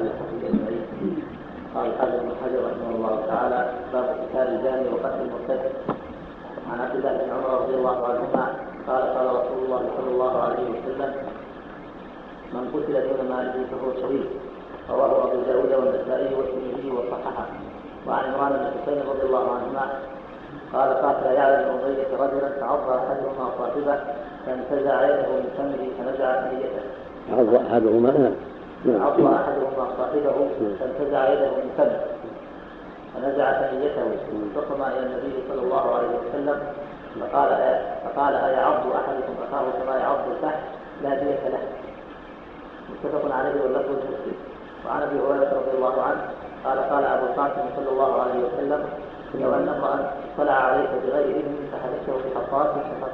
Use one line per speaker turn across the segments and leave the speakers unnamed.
وصحبه أجمعين. قال الحافظ ابن حجر رحمه الله تعالى: باب قتال الجاني وقتل المرتد. عن عبد الله بن عمر رضي الله عنهما قال: قال رسول الله صلى الله عليه وسلم: من قتل دون ماله فهو شهيد. رواه أبو داود والنسائي والترمذي وصححه. وعن عمران بن حسين رضي الله عنهما قال: قاتل يعلى بن أمية رجلا فعض أحدهما صاحبه فانتزع يده من فمه فنزع ثنيته.
عض أحدهما
صاحبه فانتزع يده من فمه فنزع ثنيته فقام إلى النبي صلى الله عليه وسلم فقال: أيعض أحدكم أخاه كما يعض الفحل؟ لا دية له. متفق عليه واللفظ مسلم. وعن ابي هريره رضي الله عنه قال: قال ابو القاسم صلى الله عليه وسلم: لو ان امرا طلع عليك بغير اذن فحدثته بحصاة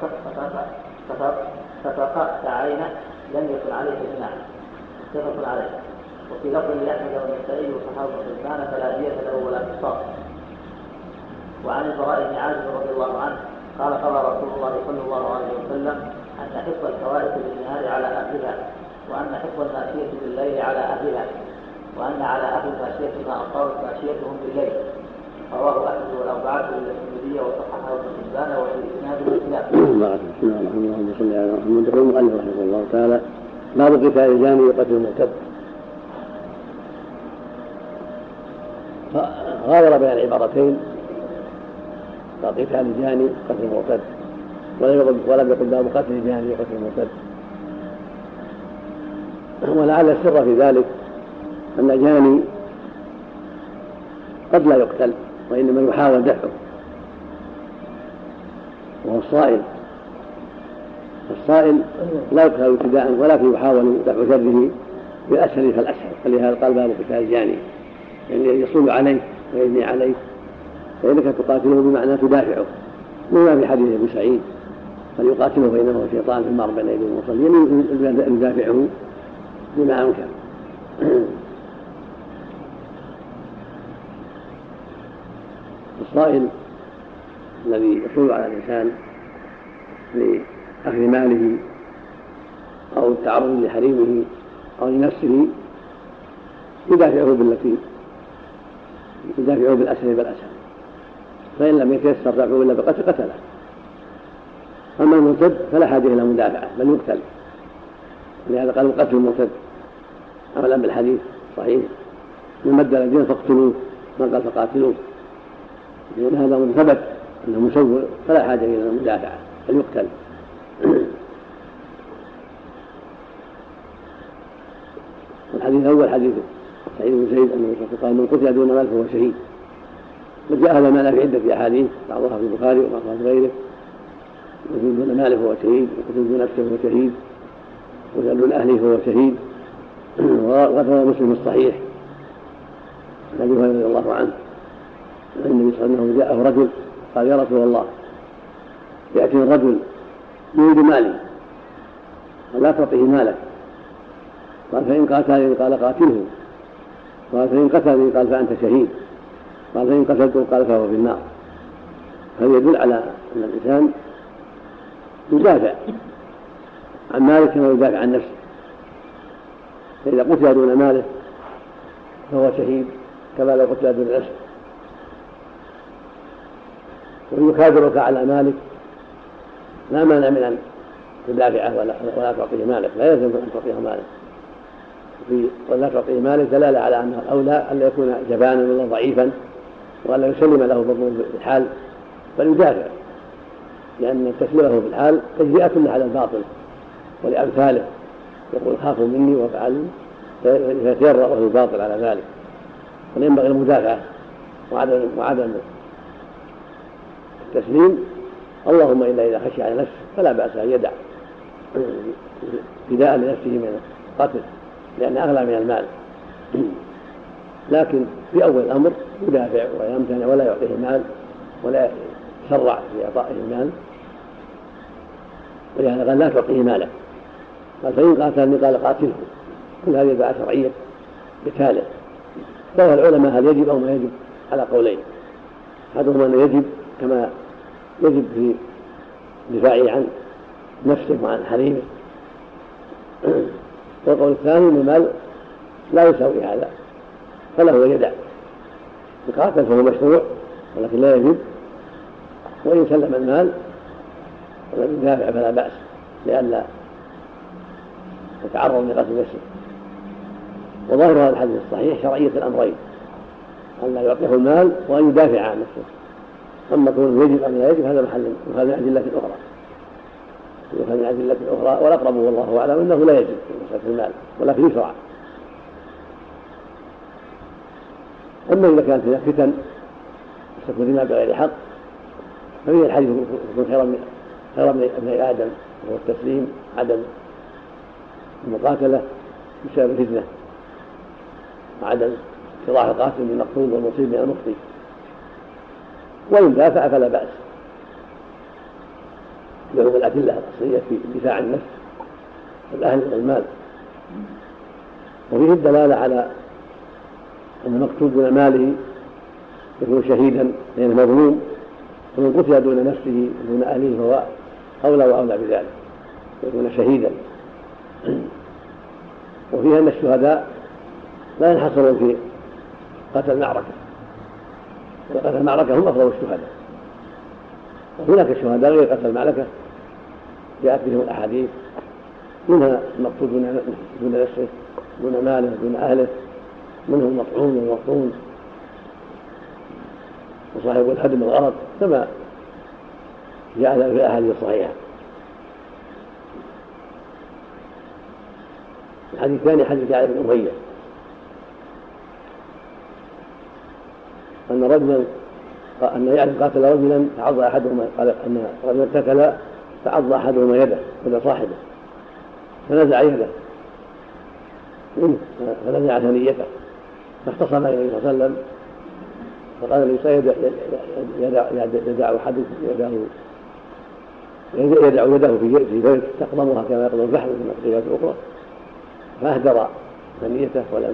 ففقأت عينه لم يكن عليك جناح. متفق عليه. وفي لفظ لاحمد والنسائي وصححه ابن حبان: فلا دية له ولا قصاص. وعن البراء بن عازب رضي الله عنه قال: قال رسول الله صلى الله عليه وسلم: ان حفظ الحوائط بالنهار على اهلها، وأن حفظ الماشية بالليل على أهلها، وأن على أهل الماشية ما أصابت ماشيتهم بالليل. رواه أحمد والأربعة إلا الترمذي وصححه ابن حبان وفي إسناده الخلاف.
بسم الله الرحمن الرحيم. اللهم صل على محمد. يقول المؤلف رحمه الله تعالى: باب قتال الجاني وقتل المرتد. غاضر بين العبارتين: قتال الجاني وقتل المرتد، ولم يقل باب قتل الجاني وقتل المرتد. ولعل السر في ذلك أن الجاني قد لا يقتل، وإنما يحاول دفعه، وهو الصائل لا يقتل ابتداء، ولكن يحاول دفع شره بالأسهل فالأسهل. فلهذا قال: باب قتال الجاني، يعني يصول عليه ويجني عليه، فإنك تقاتله بمعنى تدافعه، مما في حديث أبي سعيد: فليقاتله فإنه شيطان في المار بين أيدي المصلين يدافعه بما أمكن. الصائل الذي يصول على الإنسان لأخذ ماله أو التعرض لحريمه أو لنفسه يدافعه بالأسهل فالأسهل، فإن لم يتيسر دفعه إلا بقتل قتله. أما المرتد فلا حاجة إلى مدافعة بل يقتل، لهذا قالوا قتل المرتد عملا بالحديث صحيح: من مد الدين فاقتلوه، من قال فقاتلوه، لأن هذا من ثبت أنه مسوء فلا حاجة إلى المدافعة بل يقتل. الحديث الأول حديث سعيد بن زيد أنه قال: من قتل دون مال فهو شهيد. وجاء هذا المعنى في عدة أحاديث بعضها في البخاري وبعضها في غيره: قتل دون ماله فهو شهيد، وقتل دون نفسه فهو شهيد، وقتل دون أهله فهو شهيد. وروى مسلم الصحيح عن ابي هريره رضي الله عنه ان النبي صلى الله عليه وسلم جاءه رجل قال: يا رسول الله، يأتي الرجل يريد مالي ولا تعطيه مالك. قال: فإن قاتلني قال: قاتله. قال: فإن قتلني قال: فأنت شهيد. قال: فإن قتلته قال: فهو في النار. هذا يدل على أن الإنسان يدافع عن ماله كما يدافع عن نفسه، فإذا قتل دون ماله فهو شهيد كما لو قتل دون نفسه. ويكابرك على مالك لا مانع من أن تدافعه ولا تعطيه مالك، لا يلزم أن تعطيه مالك، ولا تعطيه مالك دلالة على أنه أولى أن لا يكون جبانا ولا ضعيفا وأن لا يسلم له بطنه في الحال، بل يدافع، لأن تسليمه في الحال تجزئة على الباطل ولأمثاله، يقول: خافوا مني وفعلوا، فيتجرأ الباطل على ذلك. فينبغي المدافعة وعدم التسليم، اللهم إلا إذا خشي على نفسه فلا بأس أن يدع فداء لنفسه من القتل، لأن أغلى من المال. لكن في أول الأمر يدافع ويمتنع ولا يعطيه المال ولا يسرع في إعطائه المال، ولهذا قال: لا تعطيه ماله. قال: فإن قاتلني قال: قاتله. كل هذه أدعاء شرعية قتاله. فهو العلماء هل يجب أو ما يجب على قولين: أحدهما أنه يجب كما يجب في دفاعه عن نفسه وعن حريمه، والقول الثاني أن المال لا يساوي هذا فله أن يدع. يقاتل فهو مشروع ولكن لا يجب، وإن سلم المال ولم يدافع فلا بأس لئلا يتعرض لقتل نفسه. وظاهر هذا الحديث الصحيح شرعية الأمرين، أن لا يعطيه المال وأن يدافع عن نفسه. أما كونه يجب أم لا يجب هذا محل من أدلة أخرى، من أدلة أخرى، والأقرب والله أعلم أنه لا يجب في مسألة المال ولكن يشرع. أما إذا كانت هناك فتن تكون دماء بغير حق ففيه الحديث يكون خيرا من ابن آدم، وهو التسليم عدم المقاتلة بسبب الفتنة وعدم اتضاح القاتل من المقتول والمصيب من المخطئ، وإن دافع فلا بأس لعموم الأدلة الأصلية في دفاع عن النفس والأهل والمال. وفيه الدلالة على أن المقتول دون ماله يكون شهيدا لأنه مظلوم، ومن قتل دون نفسه دون أهله فهو أولى وأولى بذلك يكون شهيدا. وفيها أن الشهداء لا ينحصرون في قتل المعركة، وقتل المعركة هم أفضل الشهداء، وهناك الشهداء غير قتل المعركة جاءت بهم الأحاديث، منها المقتول دون نفسه دون ماله دون أهله، منهم المطعون والمطعون وصاحب الهدم والغرض كما جاء في الأحاديث الصحيحة. الحديث الثاني حديث يعلى بن أمية أن يعلم قاتل رجلا تعضى أحدهما، قال أن رجلا قتل تعضى أحدهما يده يد صاحبه فنزع يده فنزع ثنيته فاختصم النبي صلى الله عليه وسلم فقال النبي صلى الله عليه وسلم يدع يده في ذلك تقضمها كما يقضم الفحم في المقصيات الأخرى، فأهدر ثنيته ولم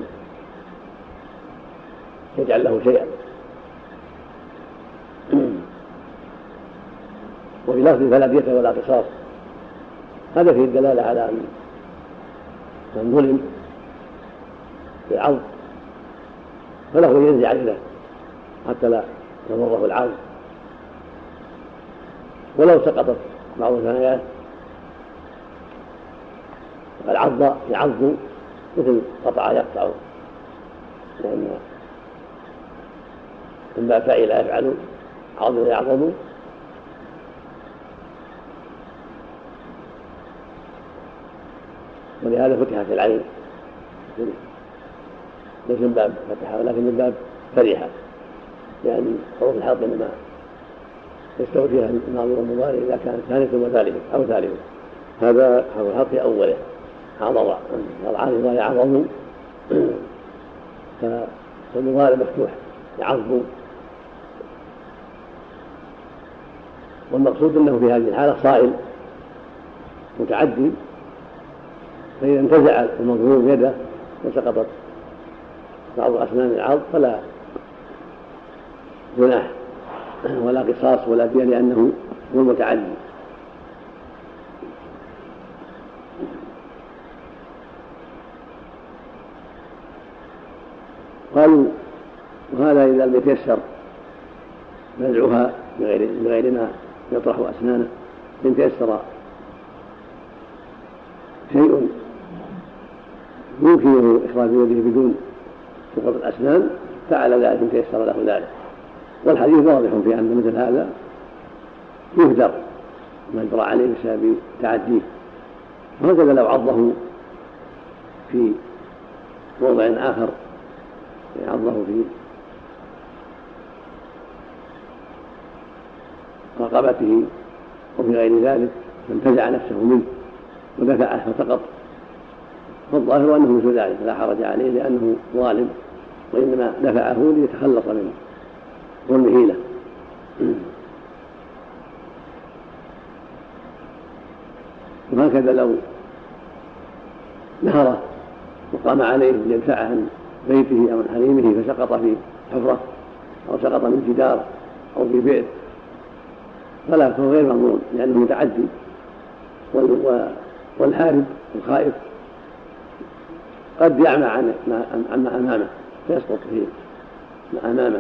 يجعل له شيئا. وفي لفظ فلا دية ولا قصاص، هذا فيه الدلالة على أن من ظلم بالعرض فله أن ينزع يده حتى لا يضره العرض، ولو سقطت بعض الثنايا العض يعض مثل قطع يقطع، لأن مما فعل يفعل عض يعضد، ولهذا فتحت العين ليس من باب فتحها ولكن من باب فرحة، يعني حروف الحلق إنما يستوي فيها الماضي والمضارع إذا كانت ثانية وثالثة أو ثالثة. هذا حرف الحلق في أوله عضض، العارض يعضض فالمضارع مفتوح يعض. والمقصود أنه في هذه الحالة صائل متعدي، فإذا انتزع المظلوم يده وسقطت بعض أسنان العض فلا جناح ولا قصاص ولا دية لأنه هو المتعدي. قالوا وهذا إذا لم يتيسر نزعها بغير ما يطرح أسنانه، إن تيسر شيء يمكنه إخراج يده بدون سقوط الأسنان فعل ذلك إن تيسر له ذلك. والحديث واضح في أن مثل هذا يهدر ما يجرى عليه بسبب تعديه، وهكذا لو عضه في موضع آخر عضه في رقبته وفي غير ذلك فانتزع نفسه منه ودفعه فسقط، فالظاهر أنه مثل ذلك لا حرج عليه لأنه ظالم، وإنما دفعه ليتخلص من ظلمه له. وهكذا لو نهره وقام عليه ليدفعه عن بيته أو عن حريمه فسقط في حفرة أو سقط من جدار أو في بئر فلا، فهو غير مظلوم لأنه متعدي. والحارب الخائف قد يعمى عما أمامه فيسقط في ما أمامه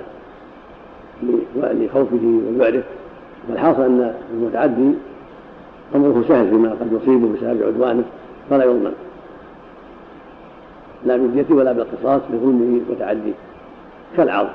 لخوفه وذعره. فالحاصل أن المتعدي أمره سهل فيما قد يصيبه بسبب عدوانه فلا يضمن لا بالدية ولا بالقصاص لظلمه وتعديه كالعرض.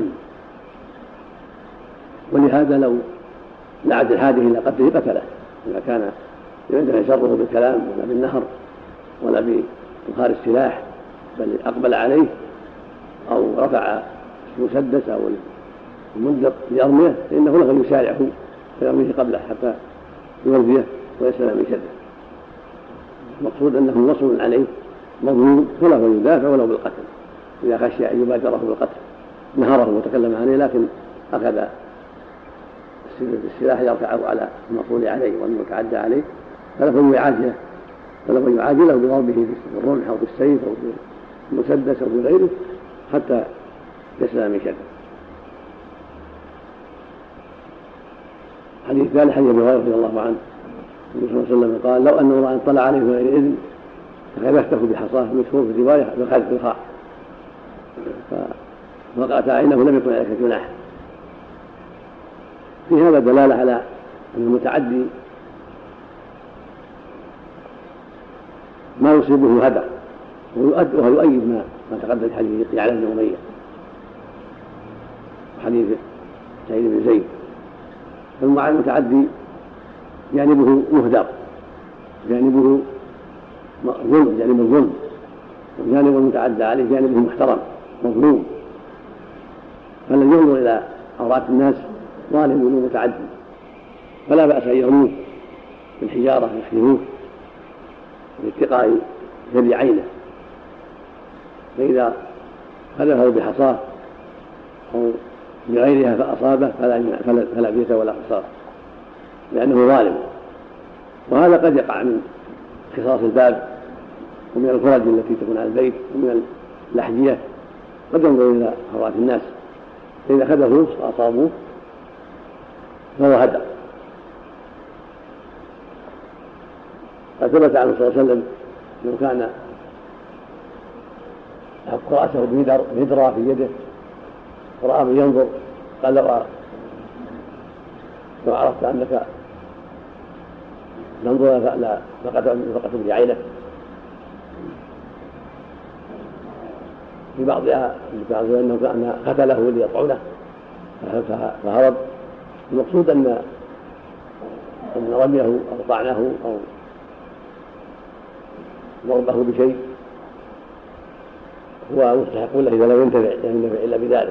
ولهذا لو لعد الحادث إلى قتله قتله إذا كان يندفع شره بالكلام ولا بالنهر ولا بإظهار السلاح، بل أقبل عليه أو رفع المسدس أو المنذر ليرميه فإنه له يسارعه فيرميه قبله حتى يرضيه ويسلم من شره. المقصود أنه وصل عليه مظلوم فله يدافع ولو بالقتل إذا خشي أن يبادره بالقتل. نهره وتكلم عليه لكن أخذ السلاح يرفعه على المقول عليه والمتعدى عليه فله يعاجله بضربه بالرمح أو بالسيف أو بالمسدس أو بغيره حتى يسلم من شره. حديث ثالث حديث أبي هريرة رضي الله عنه النبي صلى الله عليه وسلم قال: لو أن امرأ طلع عليه من غير إذن فخذفته بحصاه مشهور في الرواية بخذف الخاء فوقعت عينه لم يكن عليك جناح. في هذا دلالة على أن المتعدي ما يصيبه هدر ويؤيد ما تقدم حديث يعلى بن أمية وحديث سعيد بن زيد. فالمع المتعدي جانبه مهدر، جانبه ظلم، جانب الظلم، وجانب المتعدى عليه جانبه محترم مظلوم. فالذي ينظر إلى عورات الناس ظالم ومتعدي فلا بأس أن يرموه بالحجارة يخدموه لاتقاء ذري عينه، فإذا خذفه بحصاه أو بغيرها فأصابه فلا بيت ولا قصاص لأنه ظالم. وهذا قد يقع من خصاص الباب ومن الفرج التي تكون على البيت ومن الأحذية قد ينظر إلى عورات الناس فإذا خذفوه وأصابوه فهو هدر. قد ثبت عنه صلى الله عليه وسلم أنه كان يحط رأسه بمدرى في يده ورأى من ينظر قال: لو عرفت أنك تنظر فقط بعينك. في بعضها أنه كان قتله ليطعنه فهرب. المقصود أن رميه أو طعنه أو ضربه بشيء هو مستحق له إذا لا ينتفع إلا بذلك.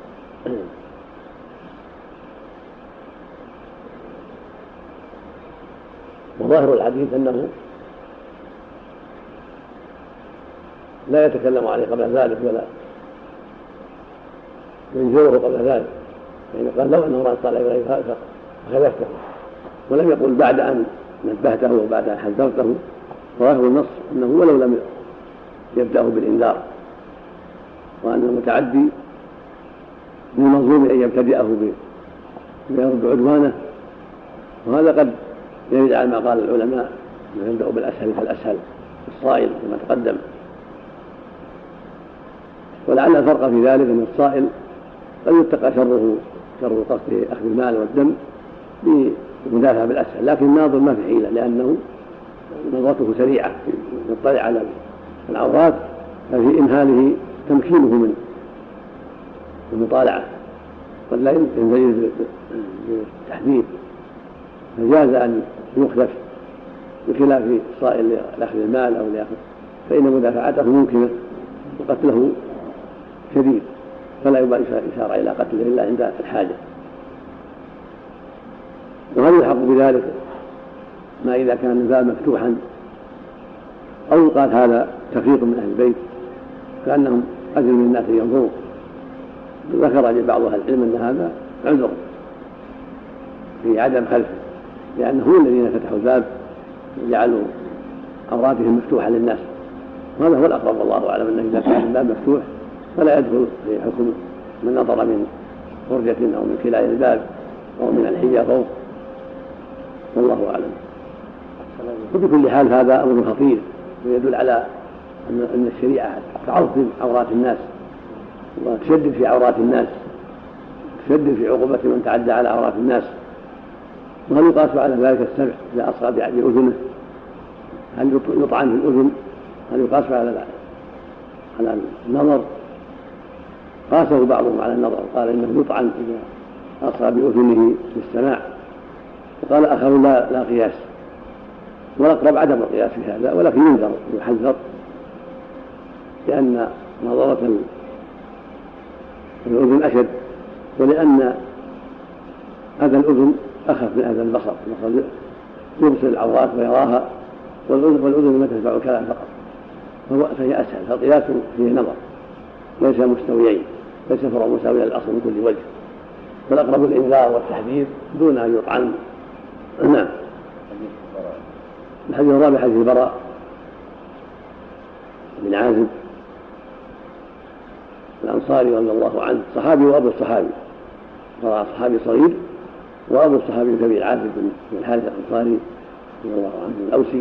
وظاهر الحديث أنه لا يتكلم عليه قبل ذلك ولا ينزله قبل ذلك، يعني قال: لو أنه رأى طالع إليه فخذفته، ولم يقل بعد أن نبهته وبعد أن حذرته. ظاهر النص أنه ولو لم يبدأه بالإنذار، وأن المتعدي من المظلوم أن يبتدئه بيرد عدوانه، وهذا قد يرد على ما قال العلماء أنه يبدأ بالأسهل فالأسهل الصائل كما تقدم. ولعل الفرق في ذلك أن الصائل قد يتقى شر قصده أخذ المال والدم بمدافعة بالأسهل، لكن الناظر ما في حيلة لأنه نظرته سريعة يطلع على العورات، ففي إمهاله تمكينه من المطالعة قد لا ينزل بالتحديد، فجاز أن يخلف بخلاف الصائل لأخذ المال أو لأخذ، فإن مدافعته ممكنة وقتله شديد، فلا يبقى إشارة إلى قتله إلا عند الحاجة. وهل يلحق بذلك ما إذا كان الباب مفتوحا أو يقال هذا تفريط من أهل البيت كأنهم أجل من الناس ينظروا؟ ذكر بعض أهل العلم أن هذا عذر في عدم خلفه، لأنه الذين فتحوا الباب وجعلوا عوراتهم مفتوحة للناس، وهذا هو الأقرب والله أعلم، أنه إذا كان الباب مفتوح فلا يدخل في حكم من نظر من فرجة أو من خلال الباب أو من الحجة فوق، والله أعلم. وبكل حال هذا أمر خطير ويدل على أن الشريعة تعظم عورات الناس وتشدد في عورات الناس، تشدد في عقوبة من تعدى على عورات الناس. وهل يقاس على ذلك السمع إذا أصغى بأذنه؟ هل يطعن في الأذن؟ هل يقاس على النظر؟ قاسه بعضهم على النظر، قال إنه يطعن إذا أصغى بأذنه في السماع، وقال آخرون لا قياس، والأقرب عدم القياس في هذا، ولكن ينذر ويحذر، لأن نظرة الأذن أشد، ولأن أذى الأذن أخف من أذى البصر. البصر يبصر العورات ويراها، والأذن ما تسمع الكلام فقط، فهي أسهل. فالقياس فيه نظر، ليس مستويين، ليس فرع مساوي للأصل من كل وجه، فالأقرب الإنذار والتحذير دون أن يطعن. نعم. الحديث الرابع حديث البراء بن عازب الأنصاري رضي الله عنه، صحابي وأبو الصحابي، براء صحابي صغير وأبو الصحابي الكبير عازب بن الحارث الأنصاري رضي الله عنه الأوسي.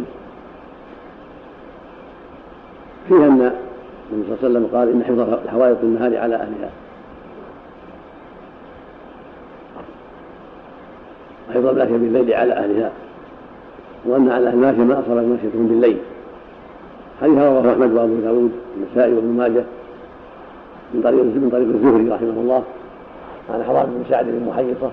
فيها أن النبي صلى الله عليه وسلم قال إن حفظ الحوائط النهار على أهلها، حفظ الماشية بالليل على أهلها، وأن على الماشية ما أصاب ماشيتهم بالليل. حديث رواه أحمد وأبو داود والنسائي وابن ماجه من طريق الزهري رحمه الله عن حرام بن سعد بن محيصة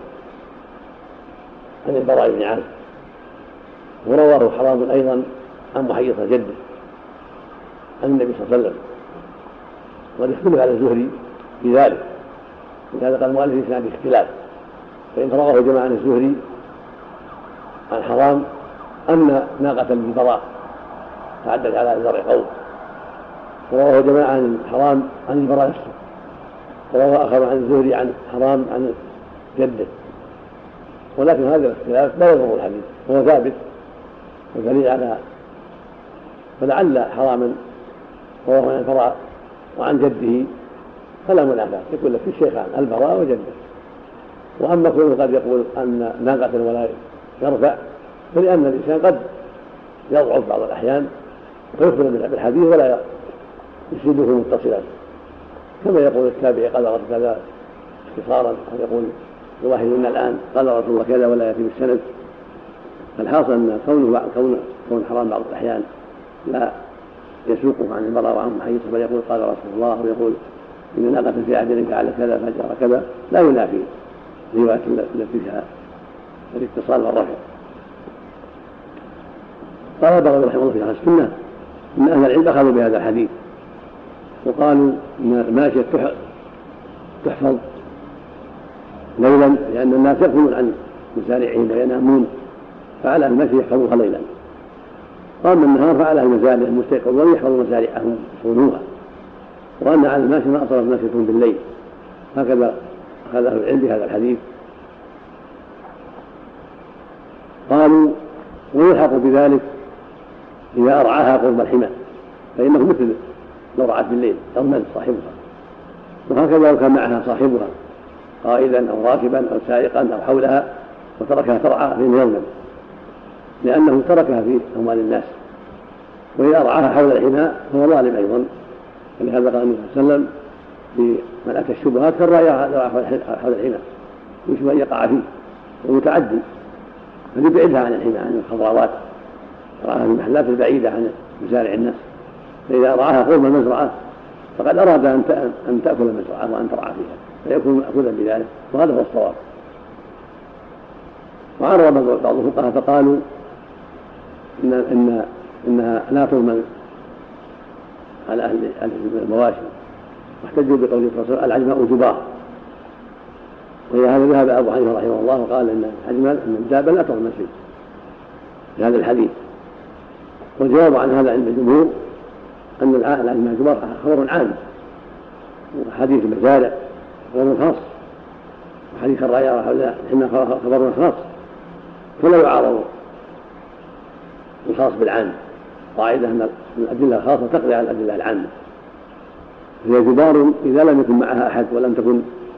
عن البراء بن عازب، ورواه حرام أيضا عن محيصة جده عن النبي صلى الله عليه وسلم، والاختلاف على الزهري في ذلك، ولهذا قال المؤلف في اسناد اختلاف، فإن رواه جماعة عن الزهري عن حرام أن ناقة للبراء تعدت على زرع قوم، ورواه جماعة عن حرام عن البراء نفسه، ورواه آخر عن الزهري عن حرام عن جده. ولكن هذا الاختلاف لا يضر الحديث، هو ثابت ودليل على، فلعل حراما رواه عن البراء وعن جده فلا منافاة، يقول لك في الشيخان البراء وجده. وأما كونه قد يقول أن ناقة ولا يرفع، فلأن الإنسان قد يضعف بعض الأحيان ويخبر بالحديث ولا يسنده متصلا، كما يقول التابعي قال رسول كذا اختصارا، أو يقول الواحد منا الآن قال رسول الله كذا ولا يأتي بالسند. فالحاصل أن كون حرام بعض الأحيان لا يسوقه عن البراء وعن محيصة، بل يقول قال رسول الله، ويقول إن ناقة في عهد فعل كذا فجرى كذا، لا ينافي الرواية التي فيها الاتصال والرفع. قال البراء رحمه الله في أهل السنة إن أهل العلم أخذوا بهذا الحديث وقالوا إن الماشية تحفظ ليلا، لأن الناس يغفلون عن مسارعهم وينامون، فعلى المشي يحفظوها ليلا، وأما النهار فعلى المزارع المستيقظون يحفظوا مسارعهم يصونوها، وأن على الماشي ما أصاب ماشيتهم بالليل. هكذا أخذ أهل العلم بهذا الحديث. قالوا ويلحق بذلك إذا أرعاها قرب الحمى، فإنه مثل لو رعت بالليل يضمن صاحبها، وهكذا لو كان معها صاحبها قائدا أو راكبا أو سائقا أو حولها وتركها ترعى فإنه يضمن، لأنه تركها في أموال الناس. وإذا أرعاها حول الحمى فهو ظالم أيضا، ولهذا قال النبي صلى الله عليه وسلم في من أتى الشبهات كالراعي حول الحمى يشبه أن يقع فيه ومتعدي، فليبعدها عن الحمى عن الخضروات، رعاها في المحلات البعيدة عن مزارع الناس. فإذا رعاها قرب المزرعة فقد أراد أن تأكل المزرعة وأن ترعى فيها، فيكون مأكولا بذلك، وهذا هو الصواب. وعرض بعض الفقهاء فقالوا إنها لا تضمن على أهل المواشي، واحتجوا بقوله صلى الله عليه وسلم العجماء جباه، وإلى هذا ذهب أبو حنيفة رحمه الله وقال إن الدابة لا تضمن شيء في هذا الحديث. والجواب عن هذا عند الجمهور أن العجماء جباه خبر عام، وحديث المزارع خبر خاص، وحديث الرعاية حول خبر خاص، فلا يعارض الخاص بالعام. قاعدة أن الأدلة الخاصة تقضي على الأدلة العامة. هي جبار إذا لم يكن معها أحد ولم تكن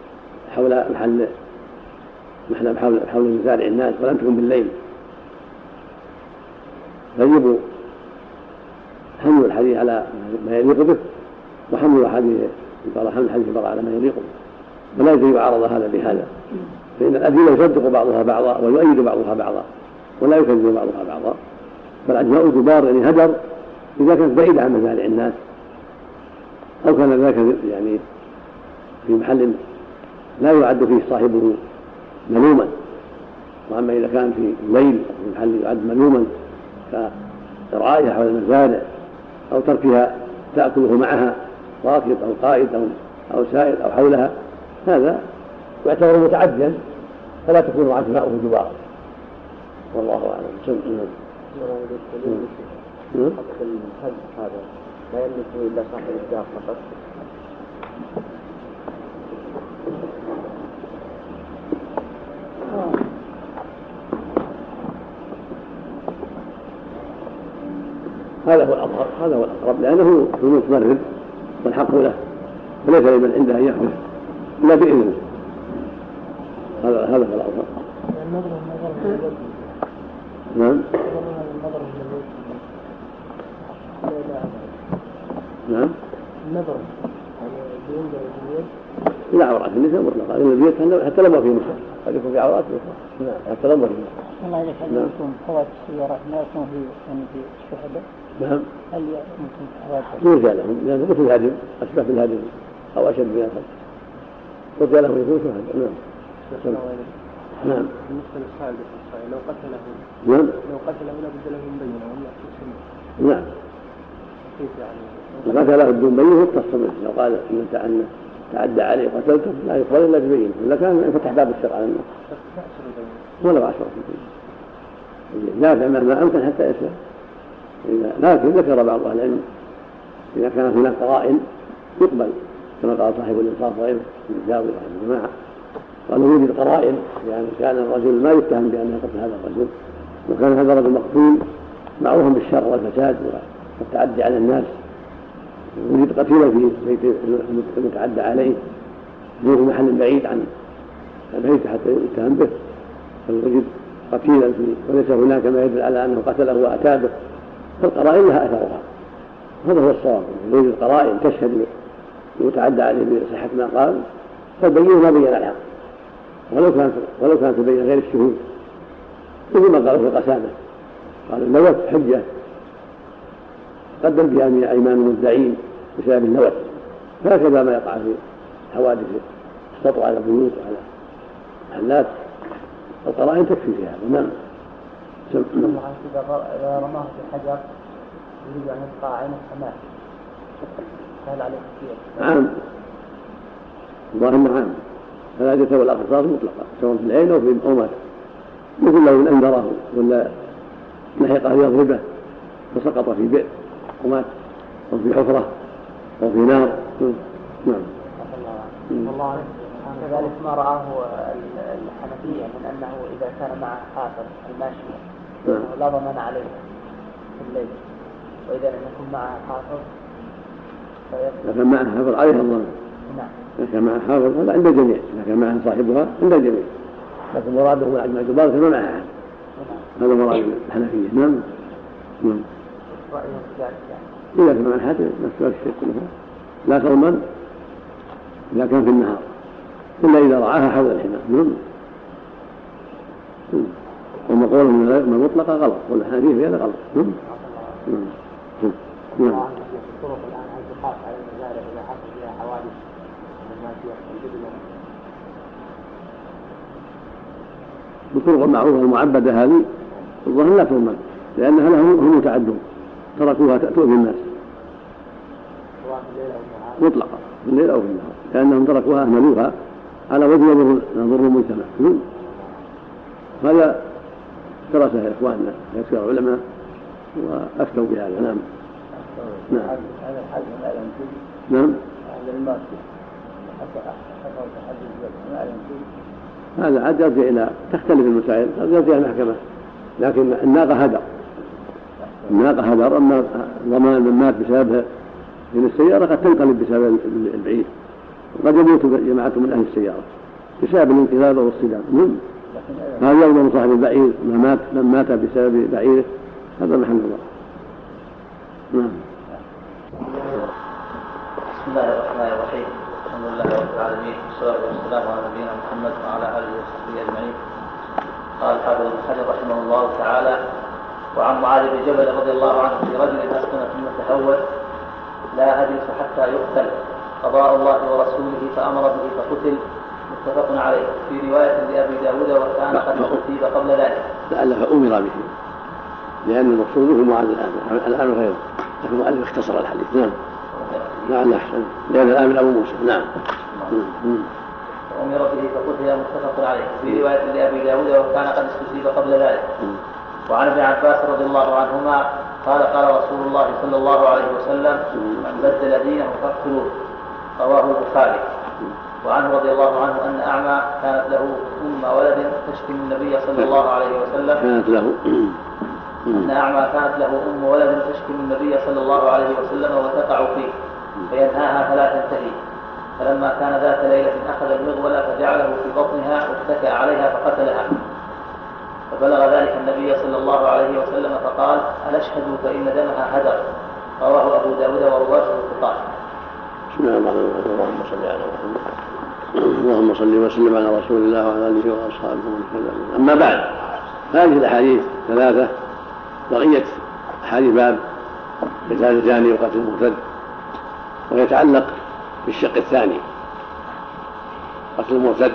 حول مزارع الناس ولم تكن بالليل، فيجب حمل الحديث على ما يليق به، وحمل الحديث البراء على ما يليق به، ولا يجب يعارض هذا بهذا، فإن الأدلة يصدق بعضها بعضا ويؤيد بعضها بعضا ولا يكذب بعضها بعضا. فالعجماء الكبار يعني هدر إذا كانت بعيدة عن مزارع الناس أو كان ذاك يعني في محل لا يعد فيه صاحبه ملوما. وأما إذا كان في الليل أو في محل يعد ملوما كإرعائها حول المزارع أو تركها تأكله معها راكب أو قائد أو سائر أو حولها، هذا يعتبر متعديا فلا تكون عجماؤه جبارا، والله أعلم.
هذا لا يملكه إلا صاحب الدار فقط.
هذا هو الأظهر، هذا هو الأقرب، لأنه في المتمرد والحق له، فليس لمن عنده أن يحدث إلا بإذنه. هذا هو الأظهر. نعم. نعم.
النظر
إلى عورات النساء مطلقة، لأن البيوت حتى لو ما في نساء قد يكون في عورات نساء، حتى لو ما في نساء.
الله إذا كان يكون حوادث السيارات ما يكون في الشهداء.
نعم.
هل يمكن حوادث؟
يرجى لهم، لأنه مثل الهدم، أشبه بالهدم أو أشد من الهدم، يرجى لهم يكون شهداء. نعم. نعم.
بالنسبة للصائل لو قتله
نعم.
لو قتله لابد له من بينة وهم يحكي.
نعم.
كيف يعني؟
لو قتله بدون بينة يقتص منه، لو قال إن تعدى عليه قتلته لا يقبل إلا ببينة، إلا كان يفتح باب الشر على الناس. ولا بعشرة لا ما أمكن حتى يسلم. لكن ذكر بعض أهل العلم إذا كانت هناك قرائن يقبل، كما قال صاحب الإنصاف وغيره من الجاوي رحمه الجماعة، قالوا يوجد قرائن، يعني كان الرجل ما يتهم بأنه قتل هذا الرجل، وكان هذا الرجل مقتول معروفا بالشر والفساد والتعدي على الناس، وجد قتيلا في بيت المتعدى عليه في محل بعيد عن البيت حتى يتهم به، فوجد قتيلا وليس هناك ما يدل على أنه قتله وأتى به، فالقرائن لها أثرها. هذا هو الصواب، يوجد قرائن تشهد المتعدى عليه بصحة ما قال، فالبينة ما بين الحق ولو كانت تبين غير الشهود، مثل ما قالوا في القسامة، قال النوت حجة قدم بها أيمان المدعين بسبب النوت، فهكذا ما يقع في حوادث السطو على البيوت وعلى محلات، القرائن تكفي في هذا. نعم.
إذا رماه بحجر يريد أن يبقى عين السماء هل عليه كثير؟
نعم. اللهم عام، فلا يتسوى الأقصار مطلقة سواء في العين أو في الأمات، مثل لو أنذره ولا لحقه يضربه فسقط في بئر ومات أو في حفرة أو في نار. نعم.
والله كذلك ما رآه الحنفية من أنه إذا كان معه حافظ الماشية لا ضمان عليه في الليل، وإذا لم يكن معه حافظ
لكن معه حافظ عليها الضمان.
نعم.
لكن معه حافظ هذا عند الجميع، لكن معه صاحبها عند الجميع، لكن مراده مع أجمع الجبار كما معها، هذا مراد الحنفية. نعم. نعم. إذا كان مع الحاكم نفس الشيء لا تضمن إذا كان في النهار إلا إذا رعاها حول الحمى. نعم. وما قوله من المطلقة غلط، والحنفية في هذا غلط. نعم. نعم.
الطرق الآن هل تخاف على المزارع إذا حصل فيها حوادث الماشية والجبل؟
بالطرق المعروفة المعبدة هذه الظاهر لا تضمن، لأنها هم متعدون تركوها تأتوا بالناس مطلقا في الليل أو في النهار، لأنهم تركوها أهملوها على وجه يضر المجتمع. هذا درسه إخواننا يذكر العلماء وأفتوا بهذا. نعم. نعم.
هذا الحج لا يمكن.
نعم.
هذا الماسك
هذا عاد يرجع إلى تختلف المسائل، يرجع إلى المحكمة، لكن الناقة هدر. أما ضمان من مات بسببها من السيارة قد تنقلب بسبب البعير، قد يموت جماعة من أهل السيارة بسبب الانقلاب والصدام. هذا يضمن صاحب البعير من مات بسبب بعيره، هذا محل الله. نعم.
الله الرحمن الرحيم. الحمد لله رب العالمين والصلاة والسلام على نبينا محمد وعلى آله وصحبه أجمعين. قال حافظ ابن حجر رحمه الله تعالى: وعن معاذ بن جبل رضي الله عنه في رجل أسلم ثم تهود لا أجلس حتى يقتل قضاء الله ورسوله فأمر به فقتل، متفق عليه. في رواية لأبي داود وكان قد أصيب قبل ذلك.
لعل فأمر به لأن المقصود هو معاذ الآن غيره، لكن المؤلف اختصر الحديث. نعم نعم أحسن، لأن الآن أبو موسى. نعم
أمر به فقتل، متفق عليه. في رواية لأبي داود وكان قد أصيب قبل ذلك. وعن ابن عباس رضي الله عنهما قال: قال رسول الله صلى الله عليه وسلم: من بدل دينه فاقتلوه، رواه البخاري. وعنه رضي الله عنه أن أعمى كانت له ولد تشتم النبي صلى الله عليه وسلم ولد تشتم النبي صلى الله عليه وسلم وتقع فيه فينهاها فلا تنتهي. فلما كان ذات ليلة أخذ المغول فجعله في بطنها واتكأ عليها فقتلها. فبلغ ذلك النبي صلى الله عليه وسلم فقال: ألا اشهدوا فإن دمها هدر. رواه أبو داود ورواته ثقات.
بسم الله الرحمن الرحيم. اللهم صل على محمد. اللهم صل وسلم على رسول الله وعلى آله وأصحابه وسلم. أما بعد، هذه الأحاديث ثلاثة بقية أحاديث باب قتال الزاني وقتل المرتد، ويتعلق بالشق الثاني قتل المرتد.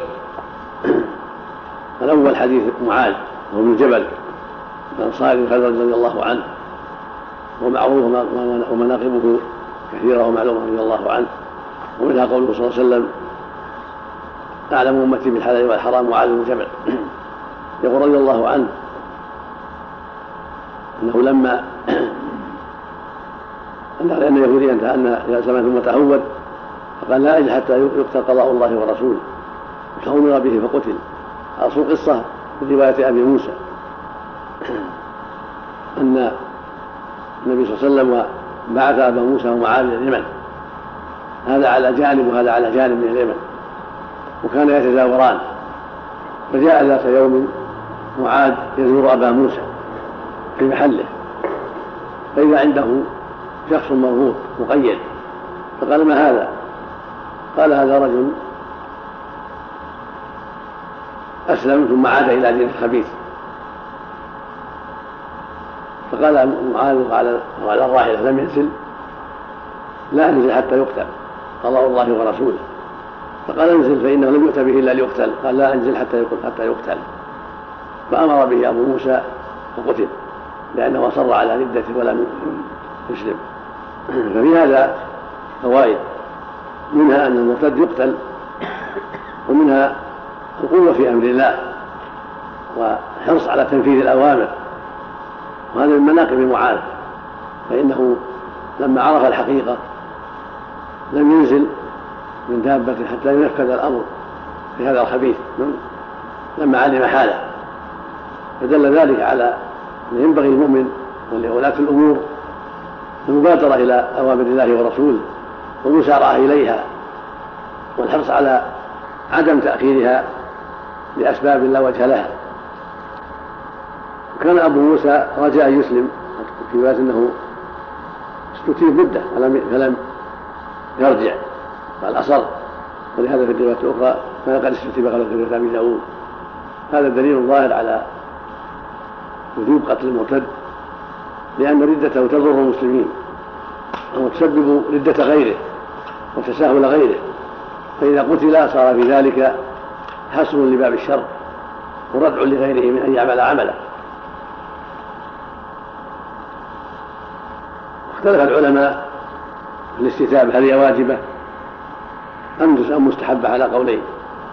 الأول حديث معاذ وابن جبل الأنصاري الخزرجي رضي الله عنه، ومعروف ومناقبه كثيرة ومعلومة رضي الله عنه، ومنها قوله صلى الله عليه وسلم: أعلم أمتي بالحلال والحرام معاذ بن جبل. يقول رضي الله عنه أنه لما أن يهوديا أن زمان ثم تهود فقال: لا أجل حتى يقتل قضاء الله ورسوله، فأمر به فقتل. أصل قصة في رواية أبي موسى أن النبي صلى الله عليه وسلم بعث أبا موسى ومعاذ إلى اليمن، هذا على جانب وهذا على جانب من اليمن، وكان يتزاوران. فجاء ذات يوم معاذ يزور أبا موسى في محله، فإذا عنده شخص مربوط مقيد، فقال: ما هذا؟ قال: هذا رجل أسلم ثم عاد إلى دين الخبيث. فقال معاذ وعلى الراحلة لم ينزل: لا أنزل حتى يقتل قضاء الله ورسوله. فقال: انزل فإنه لم يؤت به إلا ليقتل. قال: لا أنزل حتى يقتل. فأمر به أبو موسى فقتل، لأنه أصر على ردته ولم يسلم. ففي هذا فوائد، منها أن المرتد يقتل، ومنها القوة في أمر الله وحرص على تنفيذ الأوامر، وهذا من مناقب معاذ، فإنه لما عرف الحقيقة لم ينزل من دابة حتى ينفذ الأمر في هذا الخبيث لما علم حاله. فدل ذلك على أن ينبغي المؤمن ولولاة الأمور المبادرة إلى أوامر الله ورسوله والمسارعة إليها، والحرص على عدم تأخيرها لأسباب لا وجه لها. كان أبو موسى رجاء يسلم في رواية أنه استتيب مدة فلم يرجع، قال أصر، ولهذا في الرواية الأخرى كان قد استتيب قبل في رواية أبي داود. هذا دليل ظاهر على وجوب قتل المرتد، لأن ردته تضر المسلمين وتسبب ردة غيره وتساهل غيره، فإذا قتل صار في ذلك حصر لباب الشر وردع لغيره من أن يعمل عمله. اختلف العلماء في الاستتابة، هل هي واجبة أم مستحبة على قولين.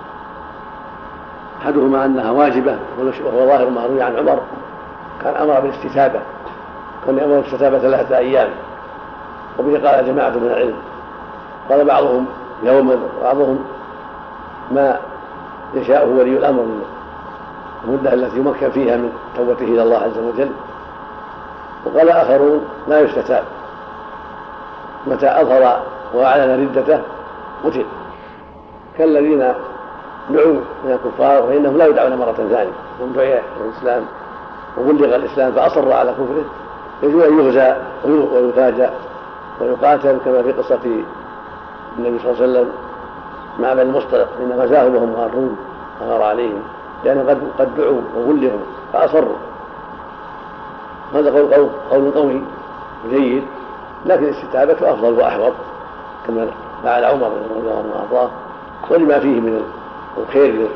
أحدهما أنها واجبة، وهو ظاهر ما روي عن عمر، كان أمر بالاستتابة، كان أمر بالاستتابة 3 أيام، وبه قال جماعة من العلم. قال بعضهم يوما، وبعضهم ما يشاءه ولي الأمر من المدة التي يمكن فيها من توبته إلى الله عز وجل. وقال آخرون لا يستتاب، متى أظهر وأعلن ردته قتل، كالذين دعوا من الكفار وإنهم لا يدعون مرة ثانية. من دعي الإسلام وبلغ الإسلام فأصر على كفره يجب أن يغزى ويفاجأ ويقاتل، كما في قصة النبي صلى الله عليه وسلم مع بني المصطلق إن غزاهم وهم غارون فغار عليهم لأن قد دعوا وغلهم فأصروا. هذا قول قوي جيد، لكن الاستتابة أفضل وأحوط كما فعل عمر رضي الله عنه وأرضاه، ولما فيه من الخير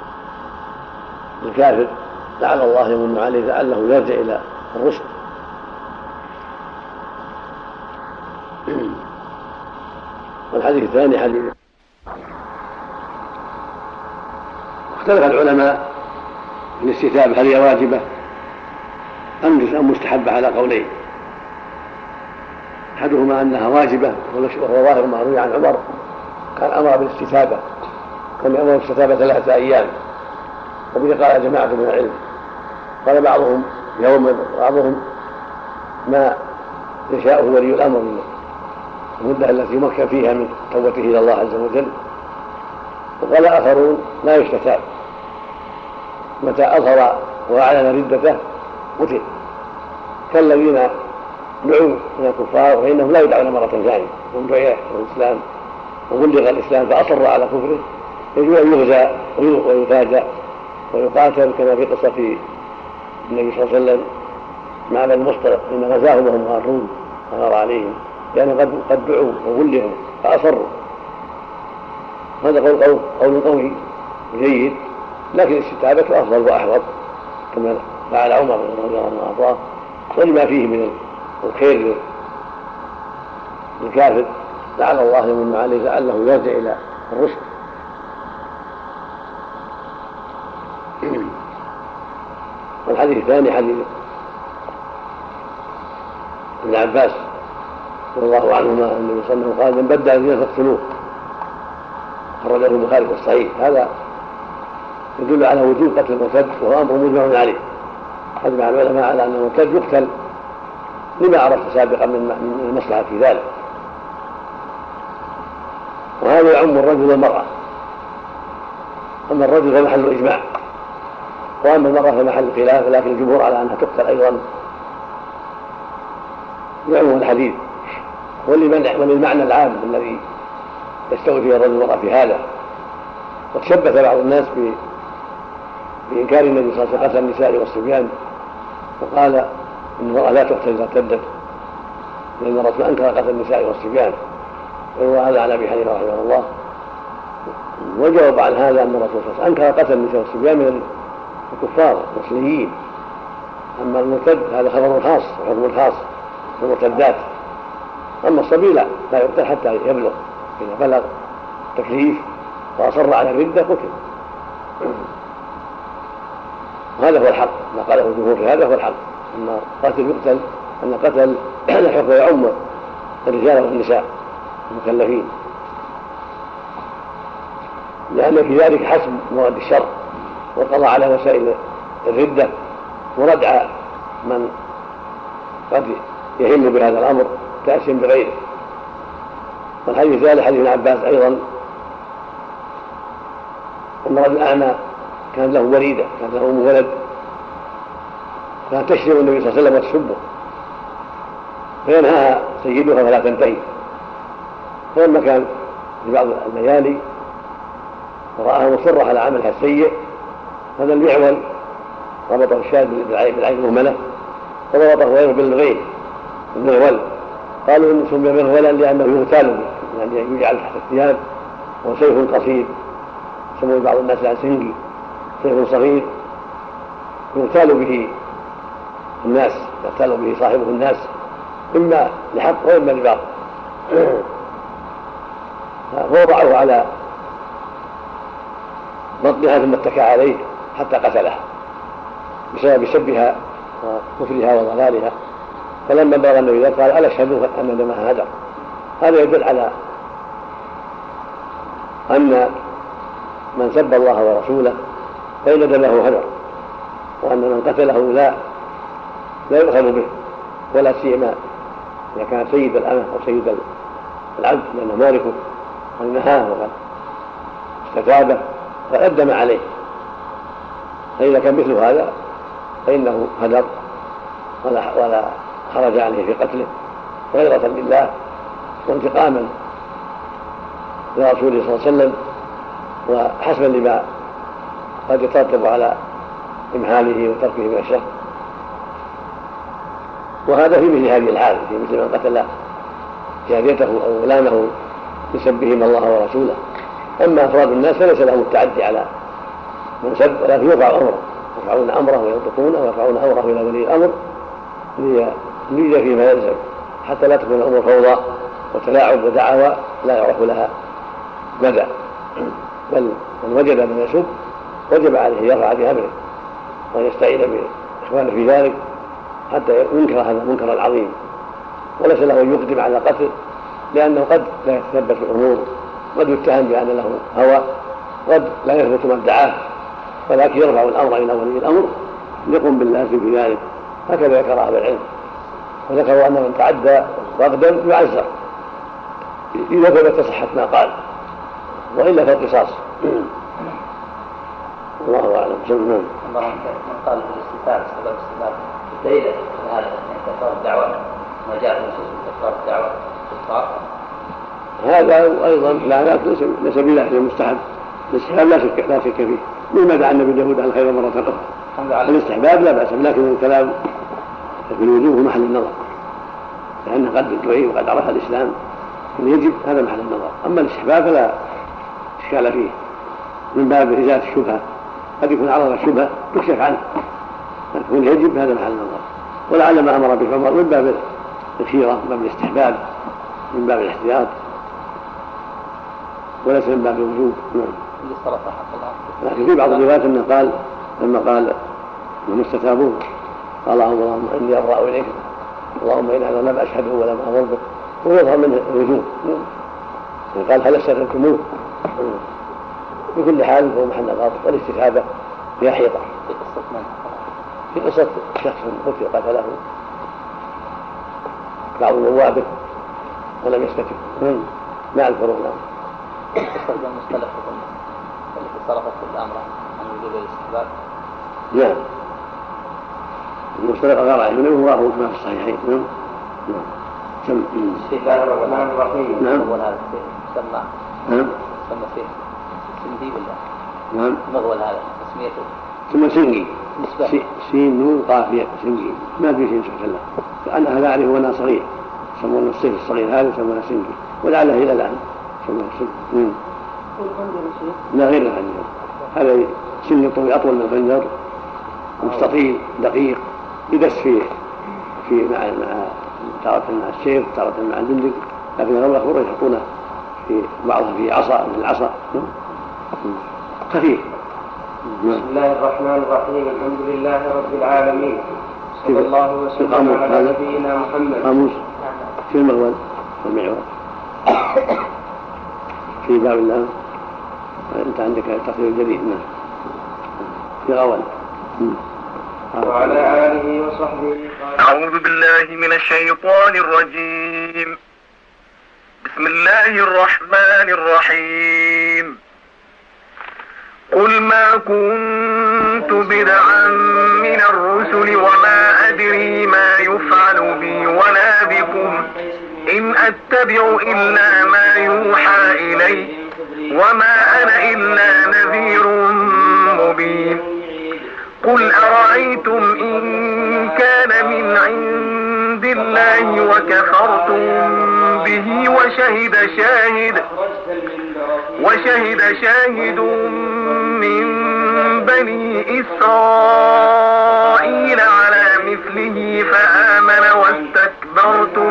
للكافر لعل الله يمن عليه لعله يرجع إلى الرشد. والحديث الثاني حديث اختلف العلماء في الاستتابة هل هي واجبة أم مستحبة على قولين. أحدهما أنها واجبة وهو ظاهر ما روي عن عمر كان أمر بالاستتابة، كان أمر بالاستتابة 3 أيام، وبه قال جماعة من العلم. قال بعضهم يوم، بعضهم ما يشاءه ولي الأمر منه المدة التي يمكن فيها من توبته إلى الله عز وجل. وقال آخرون لا يستتاب، متى أظهر وأعلن ردته قتل، كالذين دعوا من الكفار فإنهم لا يدعون مرة ثانية، هم دعوا الإسلام وبلغ الإسلام فأصر على كفره يجب أن يغزى ويفاجأ ويقاتل، كما في قصة النبي صلى الله عليه وسلم مع بني المصطلق إن غزاهم وهم غارون فغار عليهم لأن قد دعوا وغلهم فأصروا. هذا قول قوي جيد، لكن الاستتابة أفضل وأحوط كما فعل عمر رضي الله عنه وأرضاه، ولما فيه من الخير للكافر لعل الله يمن عليه لعله يرجع إلى الرشد. والحديث الثاني حديث ابن عباس رضي الله عنهما أن النبي صلى الله عليه وسلم قال من بدل دينه فاقتلوه، خرجه البخاري في الصحيح. هذا يدل على وجوب قتل المرتد وهو أمر مجمع عليه. أجمع العلماء على أن المرتد يقتل لما عرفت سابقا من المصلحة في ذلك، وهذا يعم الرجل والمرأة. أما الرجل فمحل إجماع، وأما المرأة فمحل خلاف، لكن الجمهور على أنها تقتل أيضا يعم الحديث وللمعنى العام الذي يستوي فيه الرجل والمرأة في هذا. وتشبث بعض الناس بإنكار النبي صلى الله عليه وسلم قتل النساء والصبيان، وقال إن المرأة لا تقتل إذا ارتدت، لأن الرسول أنكر قتل النساء والصبيان، وهو هذا عن أبي حنيفة رحمه الله. وجاوب عن هذا أن الرسول صلى الله عليه وسلم أنكر قتل النساء والصبيان من الكفار المسلمين، أما المرتد هذا خبر خاص وحكم خاص في المرتدات. أما الصبي لا يقتل حتى يبلغ، إذا بلغ تكليف وأصر على الردة قتل. هذا هو الحق، ما قاله الجمهور في هذا هو الحق، أن قاتل يقتل، أن قتل الحق يعم الرجال والنساء المكلفين، لأن في ذلك حسب مواد الشرع والقضاء على وسائل الردة وردع من قد يهم بهذا الأمر تأسيا بغيره. والحديث الثالث حديث ابن عباس أيضا أن رجل أعمى كان له وليدة، كان له أم ولد، كانت تشتم النبي صلى الله عليه وسلم وتسبه، فينهاها سيدها فلا تنتهي. فلما كان في بعض الليالي ورآها مصرة على عملها السيء، هذا المعول ربطه الشاذ بالعين المهملة وربطه غيره بالغين المعول. قالوا إن سمي مغولا لأنه يغتال به، يعني يجعل تحت الثياب، وسيف قصير يسمون بعض الناس عن سنجي، سيف صغير يغتال به الناس، يغتال به صاحبه الناس إما لحق وإما لباطل. فوضعه على بطنها ثم اتكى عليه حتى قتلها بسبب سبها وكفرها وضلالها. فلما بلغ النبي ذلك قال ألا اشهدوا أن دمها هدر. هذا يدل على أن من سب الله ورسوله فإن دمه هدر، وأن من قتله لا يؤخذ به، ولا سيما إذا كان سيد الأمة أو سيد العبد لأنه مالكه قد نهاه وقد استتابه فأدم عليه. فإذا كان مثل هذا فإنه هدر ولا حرج عليه في قتله غيرة لله وانتقاما لرسوله صلى الله عليه وسلم وحسبا لما قد يترتب على إمهاله وتركه من الشر. وهذا في مثل هذه الحال، في مثل من قتل جاريته أو غلامه يسبهم الله ورسوله. أما أفراد الناس فليس لهم التعدي على من سب، ولكن يرفعون أمره وينطقونه ويرفعون أمره إلى ولي الأمر ليجد فيما يلزم، حتى لا تكون الأمور فوضى وتلاعب ودعوى لا يعرف لها مدى. بل من وجد من يسب وجب عليه يرفع بأمره ويستعين بإخوانه في ذلك حتى ينكر هذا المنكر العظيم، وليس له أن يقدم على قتل، لأنه قد لا يتثبت الأمور، قد يتهم بأن له هوى، قد لا يثبت ما ادعاه، ولكن يرفع الأمر إلى ولي الأمر يقوم باللازم في ذلك. هكذا ذكر أهل العلم، وذكروا أن من تعدى رغدا يعزر إذا ثبت صحة ما قال، وإلا فالقصاص. الله أعلم.
من قال بالاستتاب سبب استتاب دليل هذا كفار الدعوة ما جاء في نصوص كفار الدعوة كفار،
هذا أيضا ليس بلا مستحب. الاستحباب لا شك فيه، مما دعا النبي داود على الخير مرة أخرى. الاستحباب لا بأس، لكن الكلام في الوجوب محل النظر، لأنه قد دعي وقد عرف الإسلام أن يجب، هذا محل النظر. أما الاستحباب فلا إشكال فيه من باب إزالة الشبهة، قد يكون عرض الشبهة تكشف عنه، يكون يجب، هذا محل النظر. ولعل ما أمر به عمر من باب الخيرة، من باب الاستحباب، من باب الاحتياط، وليس من باب الوجوب. لكن في بعض الروايات أنه قال لما قال لما استتابوه قال اللهم إني أبرأ إليك، اللهم إني أنا لم أشهده ولم أمر به، ويظهر منه الوجوب. قال هل استتبتموه؟ بكل حال هو محل نظر، والاستتابة هي حيطة. في قصة شخص قتله بعض نوابه ولم يستتب، مع الفروق.
استخدم مصطلح التي صرفت الأمر عن وجوب الاستحباب.
نعم، المصطلح غير منه وهو كما في الصحيحين.
بسم الله الرحمن الرحيم.
نعم.
مغول هذا سمى.
نعم.
سمى فيه سندي ولا؟
نعم.
مغول هذا تسميته.
ثم سنجي. سين نون قافية سنجي، ما في شيء سهل. لأنها لا أعرف وأنا صغير، يسمونه الصيف الصغير هذا يسمونه سنجي، ولعله إلى الآن يسمونه سنجي. لا غير الخنجر، هذا سن طويل أطول من الخنجر، مستطيل دقيق، يدس في مع تارة مع السيف، تارة مع الجندق، لكن الأول الأخبار يحطونه في بعضها في عصا من العصا خفيف.
بسم الله الرحمن الرحيم. الحمد لله رب العالمين، صلى الله وسلم على نبينا محمد.
قاموس في المغول والمعور في باب الله. أنت عندك التقرير الجديد في غول.
وعلى آله وصحبه.
أعوذ بالله من الشيطان الرجيم. بسم الله الرحمن الرحيم. قل ما كنت بدعا من الرسل وما أدري ما يفعل بي ولا بكم إن أتبع إلا ما يوحى إلي وما أنا إلا نذير مبين. قل أرأيتم إن كان من عند الله وكفرتم به وشهد شاهد من بني إسرائيل على مثله فآمن واستكبرتم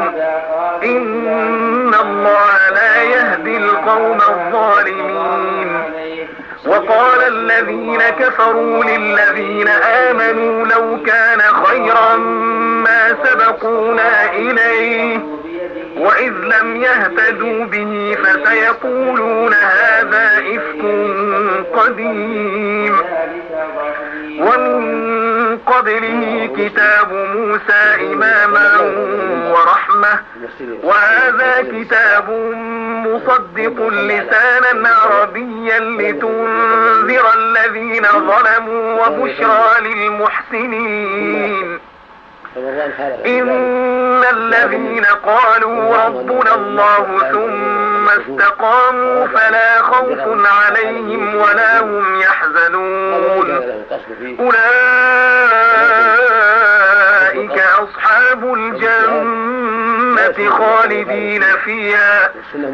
إن الله لا يهدي القوم الظالمين. وقال الذين كفروا للذين آمنوا لو كان خيرا ما سبقونا إليه وإذ لم يهتدوا به فسيقولون هذا إفك قديم. ومن قبله كتاب موسى إماما ورحمة وهذا كتاب مصدق لسانا عربيا لتنذر الذين ظلموا وبشرى للمحسنين. إن الذين قالوا ربنا الله ثم استقاموا فلا خوف عليهم ولا هم يحزنون أولئك أصحاب الجنة خالدين فيها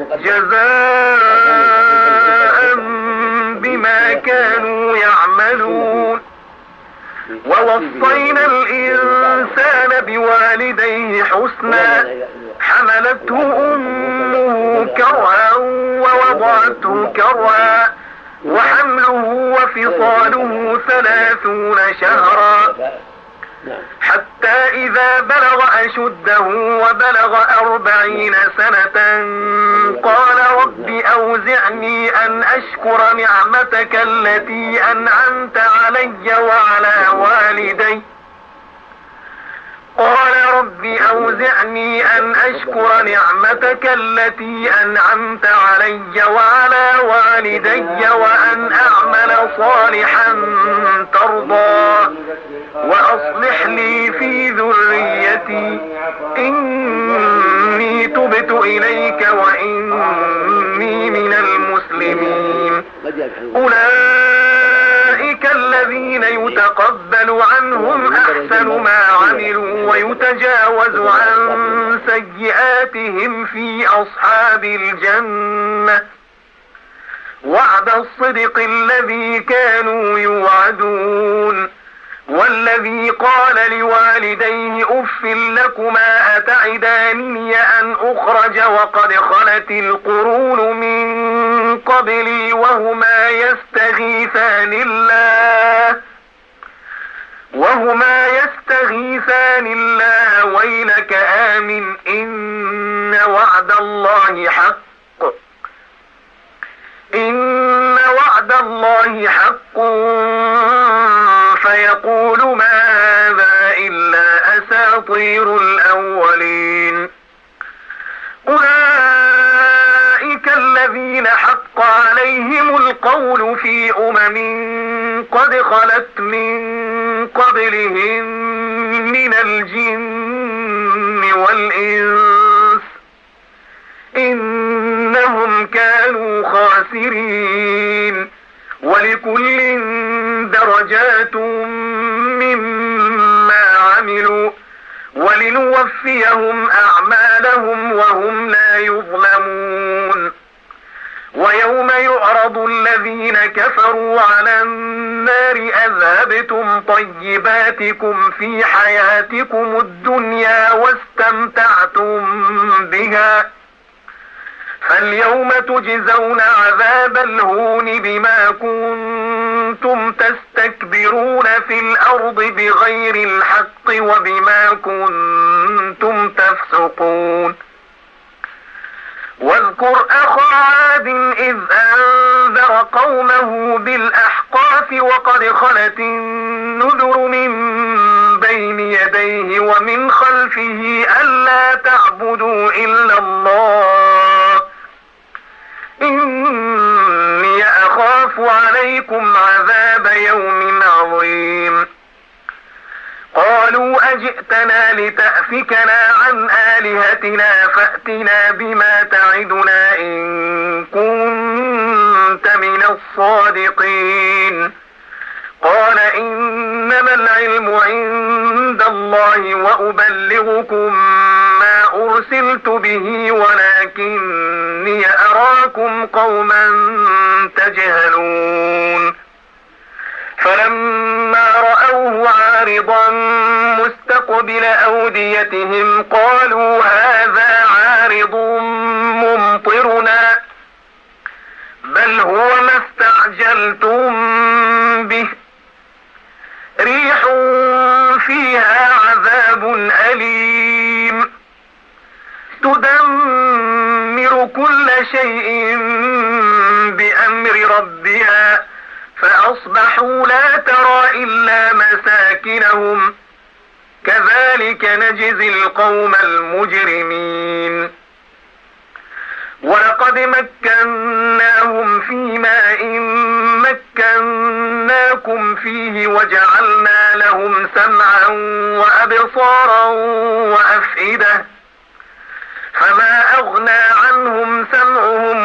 جزاء بما كانوا يعملون ووصينا الإنسان بوالديه حسنا حملته أمه كرها ووضعته كرها وحمله وفصاله 30 شهرا حتى إذا بلغ أشده وبلغ 40 سنة قال رب أوزعني أن أشكر نعمتك التي أنعمت علي وعلى والدي وأن أعمل صالحا ترضاه وأصلح لي في ذريتي إني تبت إليك وإني من المسلمين أولئك الذين يتقبل عنهم أحسن ما عملوا ويتجاوز عن سيئاتهم في أصحاب الجنة وعد الصدق الذي كانوا يوعدون والذي قال لوالديه أف لكما أتعدانني أن أخرج وقد خلت القرون من قبلي وهما يستغيثان الله ويلك آمن إن وعد الله حق فيقول ما هذا إلا أساطير الأولين أولئك الذين حق عليهم القول في قد خلت من قبلهم من الجن والإنس إنهم كانوا خاسرين ولكل درجات مما عملوا ولنوفيهم أعمالهم وهم لا يظلمون ويوم يعرض الذين كفروا على النار أذهبتم طيباتكم في حياتكم الدنيا واستمتعتم بها فاليوم تجزون عذاب الهون بما كنتم تستكبرون في الأرض بغير الحق وبما كنتم تفسقون واذكر أخا عاد إذ أنذر قومه بالأحقاف وقد خلت النذر من بين يديه ومن خلفه ألا تعبدوا إلا الله إني أخاف عليكم عذاب يوم عظيم قالوا أجئتنا لتأفكنا عن آلهتنا فأتنا بما تعدنا إن كنت من الصادقين قال إنما العلم عند الله وأبلغكم ما أرسلت به ولكني أراكم قوما تجهلون فلما رأوه عارضا مستقبل أوديتهم قالوا هذا عارض ممطرنا بل هو ما استعجلتم به ريح فيها عذاب أليم تدمر كل شيء بأمر ربها فأصبحوا لا ترى إلا مساكنهم كذلك نجزي القوم المجرمين ولقد مكناهم في ماء مكناكم فيه وجعلنا لهم سمعا وأبصارا وأفئدة فما أغنى عنهم سمعهم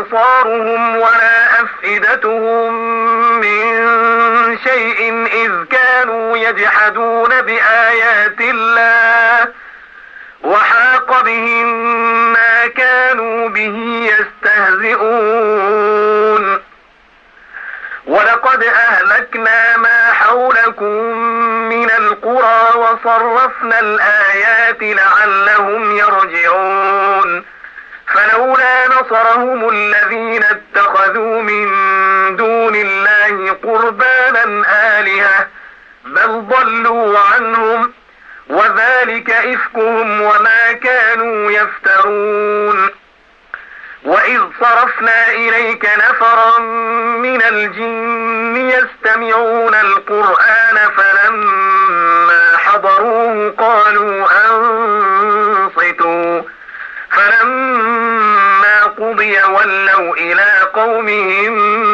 أبصارهم ولا أفئدتهم من شيء إذ كانوا يجحدون بآيات الله وحاق بهم ما كانوا به يستهزئون ولقد أهلكنا ما حولكم من القرى وصرفنا الآيات لعلهم يرجعون فلولا نصرهم الذين اتخذوا من دون الله قربانا آلهة بل ضلوا عنهم وذلك إفكهم وما كانوا يفترون وإذ صرفنا إليك نفرا من الجن يستمعون القرآن فلما حضروه قالوا أنصتوا فلما قضي ولوا إلى قومهم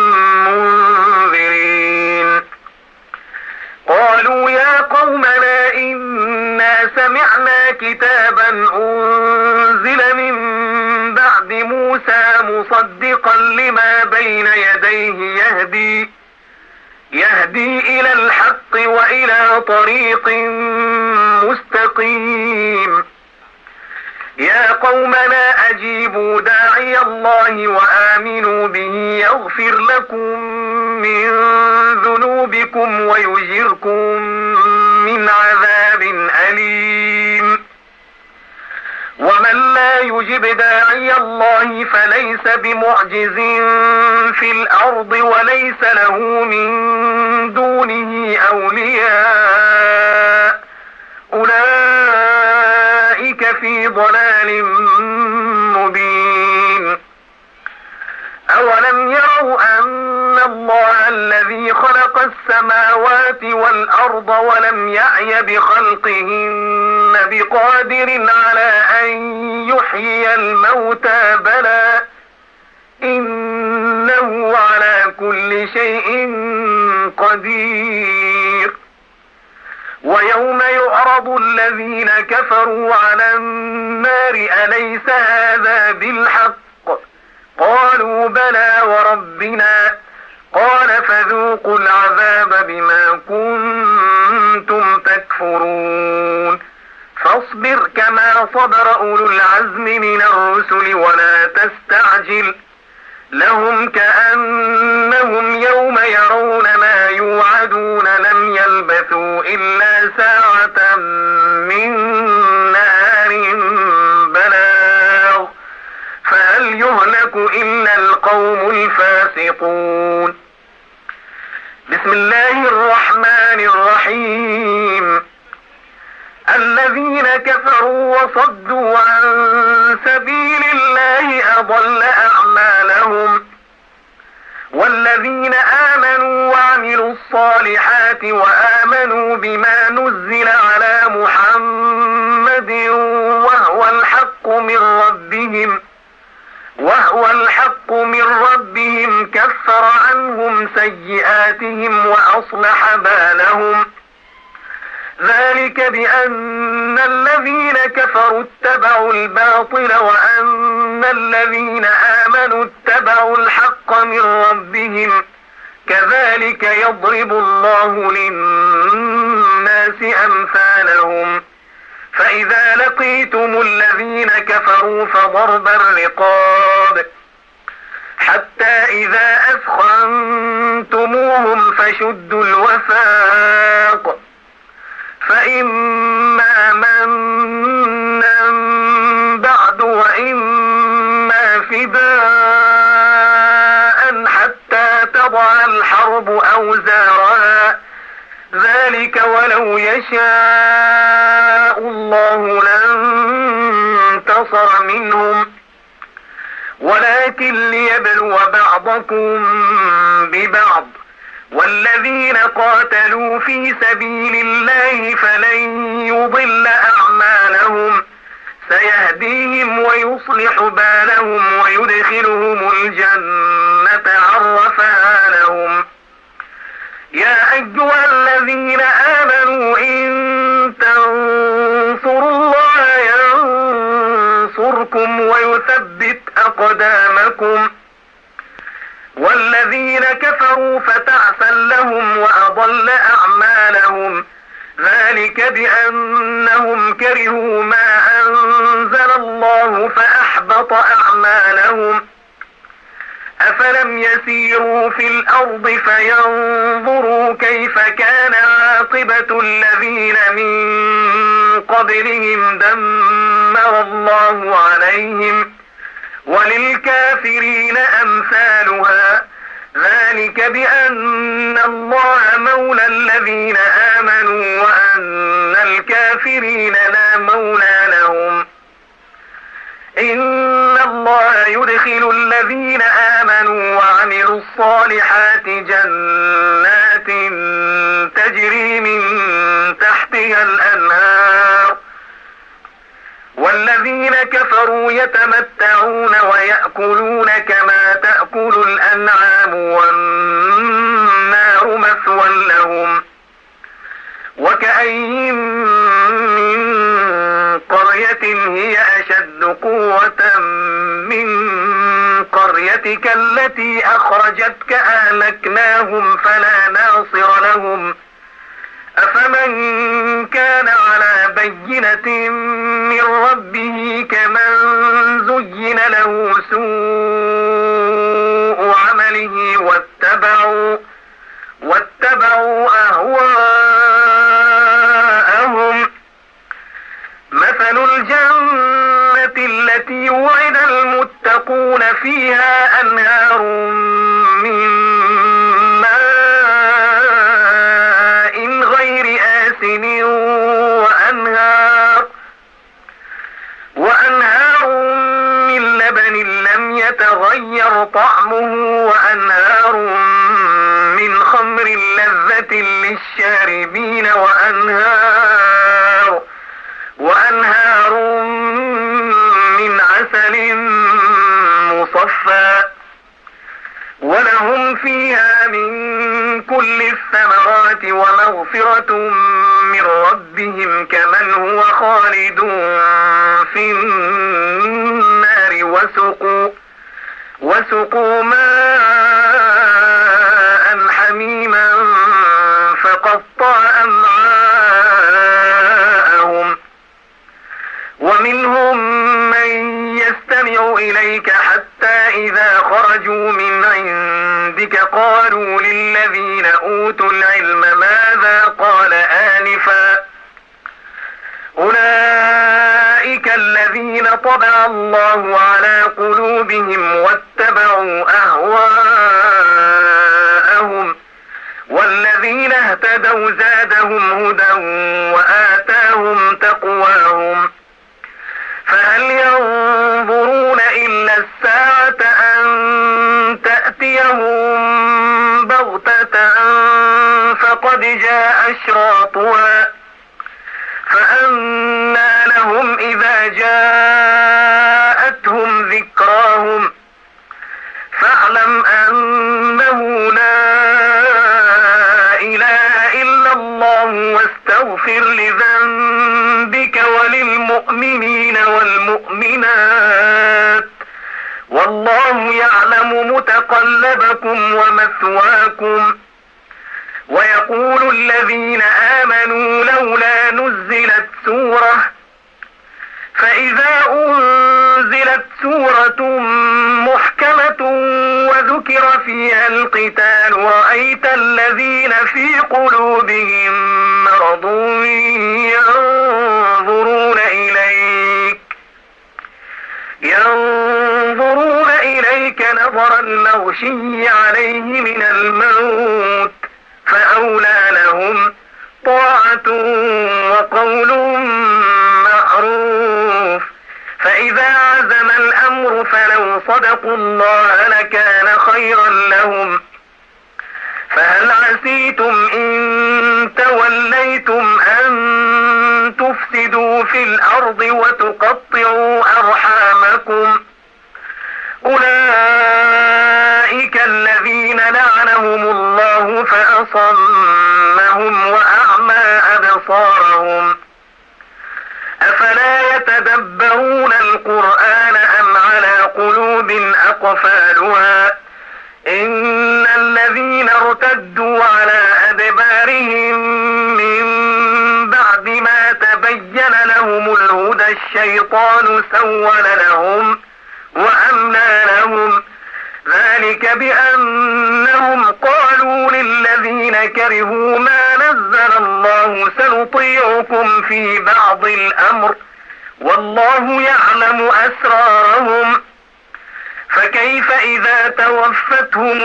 منذرين قالوا يا قومنا إنا سمعنا كتابا أنزل من بعد موسى مصدقا لما بين يديه يهدي إلى الحق وإلى طريق مستقيم يا قومنا أجيبوا داعي الله وآمنوا به يغفر لكم من ذنوبكم ويجركم من عذاب أليم ومن لا يجب داعي الله فليس بمعجز في الأرض وليس له من دونه أولياء أولئك في ضلال مبين أولم يروا أن الله الذي خلق السماوات والأرض ولم يعي بخلقهن بقادر على أن يحيي الموتى بلى إنه على كل شيء قدير ويوم يعرض الذين كفروا على النار أليس هذا بالحق قالوا بلى وربنا قال فذوقوا العذاب بما كنتم تكفرون فاصبر كما صبر أولو العزم من الرسل ولا تستعجل لهم كأنهم يوم يرون ما يوعدون لم يلبثوا إلا ساعة من نار بلاغ فهل يهلك إلا القوم الفاسقون بسم الله الرحمن الرحيم الذين كفروا وصدوا عن سبيل الله أضل أعمالهم والذين آمنوا وعملوا الصالحات وآمنوا بما نزل على محمد وهو الحق من ربهم كفر عنهم سيئاتهم وأصلح بالهم ذلك بأن الذين كفروا اتبعوا الباطل وأن الذين آمنوا اتبعوا الحق من ربهم كذلك يضرب الله للناس أمثالهم فإذا لقيتم الذين كفروا فضرب الرقاب حتى إذا أثخنتموهم فشدوا الوثاق فإما منا بعد وإما فداء حتى تضع الحرب أوزارها ذلك ولو يشاء الله لانتصر منهم ولكن ليبلو بعضكم ببعض والذين قاتلوا في سبيل الله فلن يضل أعمالهم سيهديهم ويصلح بالهم ويدخلهم الجنة عرفها لهم يا أيها الذين آمنوا إن تنصروا الله ينصركم ويثبت أقدامكم والذين كفروا فتعسا لهم وأضل أعمالهم ذلك بأنهم كرهوا ما أنزل الله فأحبط أعمالهم أفلم يسيروا في الأرض فينظروا كيف كان عاقبة الذين من قبلهم دمر الله عليهم وللكافرين أمثالها ذلك بأن الله مولى الذين آمنوا وأن الكافرين لا مولى لهم إن الله يدخل الذين آمنوا وعملوا الصالحات جنات تجري من تحتها الأنهار والذين كفروا يتمتعون ويأكلون كما تأكل الأنعام والنار مثوى لهم وكأين من قرية هي أشد قوة من قريتك التي أخرجتك أهلكناهم فلا ناصر لهم أفمن كان على بينة من ربه كمن زين له سوء عمله واتبعوا أهواءهم مثل الجنة التي وعد المتقون فيها أنهار من ماء غير آسن وأنهار من لبن لم يتغير طعمه وأنهار من خمر لذة للشاربين وأنهار من عسل مصفى ولهم فيها من كل الثمرات ومغفرة من ربهم كمن هو خالد في النار وسقوا ماء حميما فقطع أمعاءهم ومنهم من يستمع إليك حتى إذا خرجوا من عندك قالوا للذين أوتوا العلم ماذا قال آنفا أولئك الذين طبع الله على قلوبهم واتبعوا أهواءهم والذين اهتدوا زادهم هدى وآتاهم تقواهم فهل ينظرون إلا الساعة أن تأتيهم بغتة فقد جاء أشراطها فأنى لهم إذا جاءتهم ذكراهم فاعلم أنه لا إله إلا الله واستغفر لذنبك وللمؤمنين والمؤمنات والله يعلم متقلبكم ومثواكم ويقول الذين آمنوا لولا نزلت سورة فإذا أنزلت سورة محكمة وذكر فيها القتال رأيت الذين في قلوبهم مرض ينظرون إليك نظر المغشي عليه من الموت فأولى لهم طاعة وقول معروف فإذا عزم الأمر فلو صدقوا الله لكان خيرا لهم فهل عسيتم إن توليتم أن تفسدوا في الأرض وتقطعوا أرحامكم أولئك الذين لعنهم الله فأصمهم وأعمى أبصارهم أفلا يتدبرون القرآن أم على قلوب أقفالها إن الذين ارتدوا على أدبارهم من بعد ما تبين لهم الهدى الشيطان سول لهم وأملى لهم، ذلك بأنهم قالوا للذين كرهوا ما نزل الله سنطيعكم في بعض الأمر والله يعلم أسرارهم. فكيف إذا توفتهم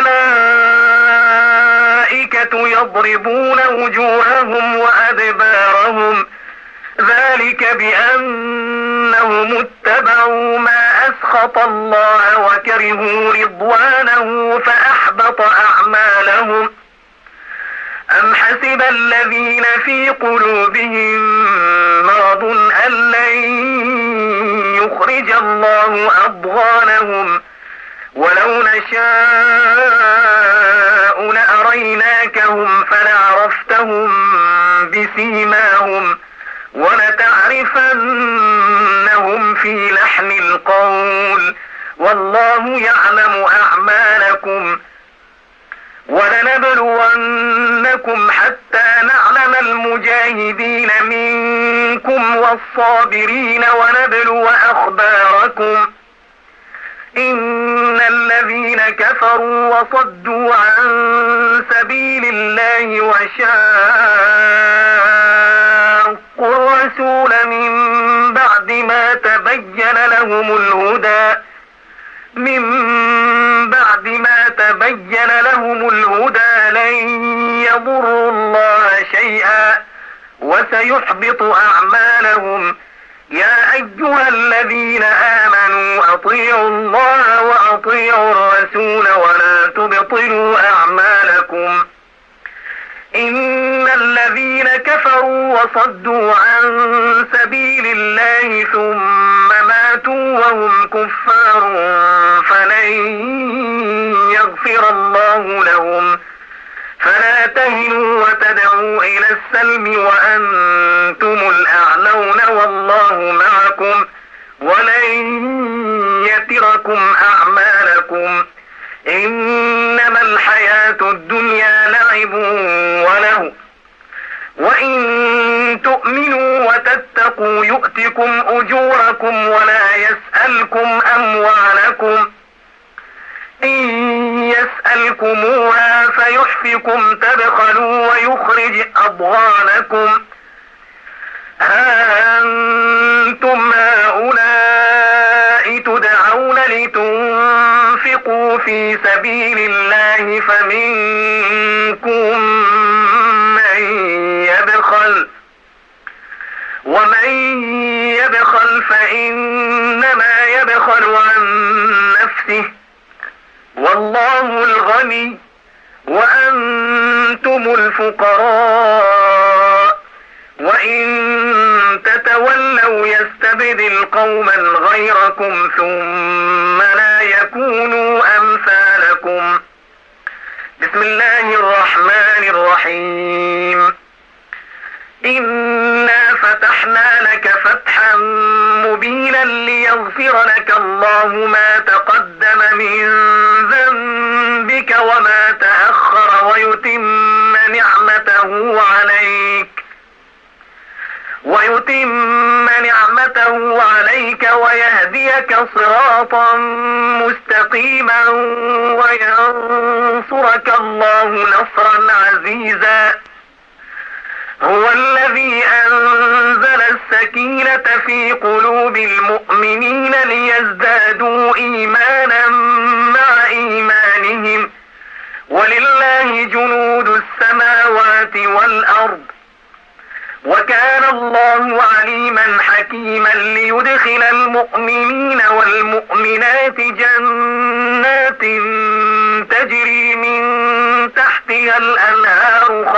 الملائكة يضربون وجوههم وأدبارهم، ذلك بأنهم اتبعوا ما أسخط الله وكرهوا رضوانه فأحبط أعمالهم. أم حسب الذين في قلوبهم مرض أن لن يخرج الله أضغانهم، ولو نشاء لأريناكهم فلعرفتهم بسيماهم ولتعرفنهم في لحن القول والله يعلم أعمالكم. ولنبلونكم حتى نعلم المجاهدين منكم والصابرين ونبلو أخباركم. إن الذين كفروا وصدوا عن سبيل الله وشاقوا الرسول من بعد ما تبين لهم الهدى لن يضروا الله شيئا وسيحبط أعمالهم. يا أيها الذين آمنوا أطيعوا الله وأطيعوا الرسول ولا تبطلوا أعمالكم. إن الذين كفروا وصدوا عن سبيل الله ثم ماتوا وهم كفار فلن يغفر الله لهم. فلا تهنوا وتدعوا إلى السلم وأنتم الأعلون والله معكم ولن يتركم أعمالكم. إنما الحياة الدنيا لعب وله وإن تؤمنوا وتتقوا يؤتكم أجوركم ولا يسألكم أموالكم. إن يسألكموها فيحفكم تبخلوا ويخرج أضغانكم. ها أنتم هؤلاء تدعون لتنفقوا في سبيل الله فمنكم من يبخل ومن يبخل فإنما يبخل عن نفسه والله الغني وأنتم الفقراء وإن تتولوا يستبدل قوما غيركم ثم لا يكونوا أمثالكم. بسم الله الرحمن الرحيم. إنا فتحنا لك فتحا مبينا ليغفر لك الله ما تقدم من ذنبك وما تأخر ويتم نعمته عليك ويهديك صراطا مستقيما وينصرك الله نصرا عزيزا. هو الذي أنزل السكينة في قلوب المؤمنين ليزدادوا إيمانا مع إيمانهم ولله جنود السماوات والأرض وكان الله عليما حكيما. ليدخل المؤمنين والمؤمنات جنات تجري من تحتها الأنهار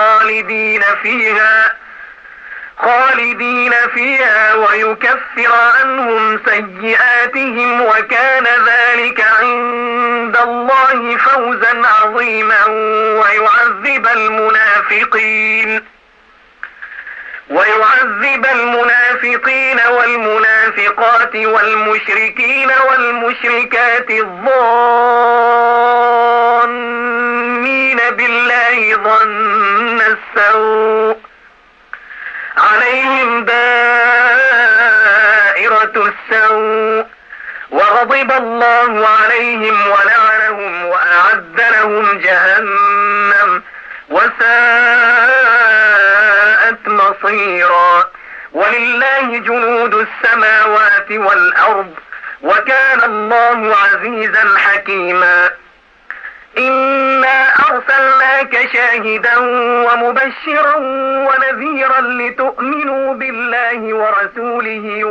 خالدين فيها ويكفر عنهم سيئاتهم وكان ذلك عند الله فوزا عظيما. ويعذب المنافقين والمنافقات والمشركين والمشركات الضالين سوء وغضب الله عليهم ولعنهم وأعد لهم جهنم وساءت مصيرا. ولله جنود السماوات والأرض وكان الله عزيزا حكيما. إنا أرسلناك شاهدا ومبشرا ونذيرا لتؤمنوا بالله ورسوله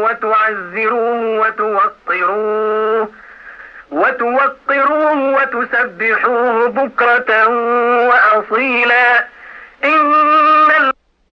وتوقروه وتسبحوه بكرة وأصيلا. إن